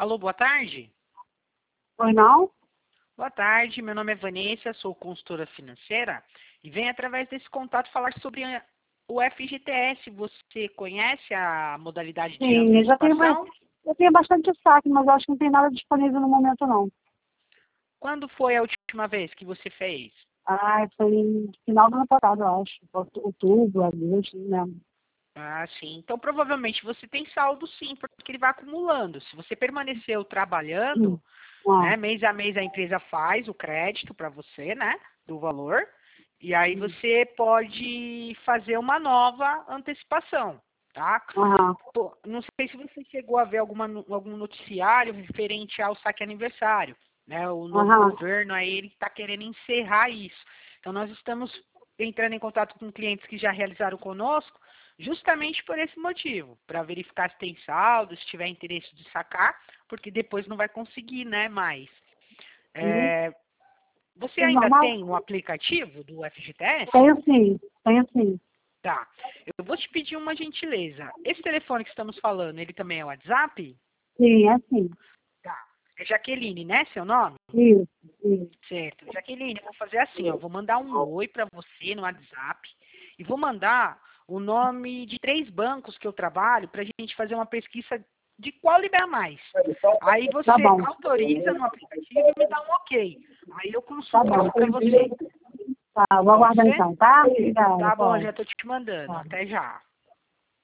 Alô, boa tarde. Pois não? Boa tarde, meu nome é Vanessa, sou consultora financeira e venho através desse contato falar sobre o FGTS. Você conhece a modalidade de Sim, antecipação? eu tenho bastante saque, mas eu acho que não tem nada disponível no momento, não. Quando foi a última vez que você fez? Ah, foi no final do ano passado, eu acho. Outubro, agosto, não lembro. Ah, sim. Então, provavelmente você tem saldo sim, porque ele vai acumulando. Se você permaneceu trabalhando, Ah, né, mês a mês a empresa faz o crédito para você, né, do valor, e aí você pode fazer uma nova antecipação, tá? aham, Pô, não sei se você chegou a ver algum noticiário referente ao saque aniversário, né? O novo aham. governo aí ele está querendo encerrar isso. Então nós estamos entrando em contato com clientes que já realizaram conosco, justamente por esse motivo, para verificar se tem saldo, se tiver interesse de sacar, porque depois não vai conseguir, né? Mais. Uhum. É, você É ainda normal? tem um aplicativo do FGTS? Tenho sim, tenho sim. Tá. Eu vou te pedir uma gentileza. Esse telefone que estamos falando, ele também é WhatsApp? Sim, é sim. Tá. É Jaqueline, né? Seu nome? Isso, isso. Certo. Jaqueline, eu vou fazer assim, ó. Vou mandar um oi para você no WhatsApp e vou mandar o nome de 3 bancos que eu trabalho para a gente fazer uma pesquisa de qual liberar mais. Aí Tá você bom, autoriza no aplicativo e me dá um ok. Aí eu tá consulto bom. aqui para você. Tá, vou Pode aguardar ser? então, tá? Obrigada, Tá bom, pode. já tô te mandando. Tá. Até já.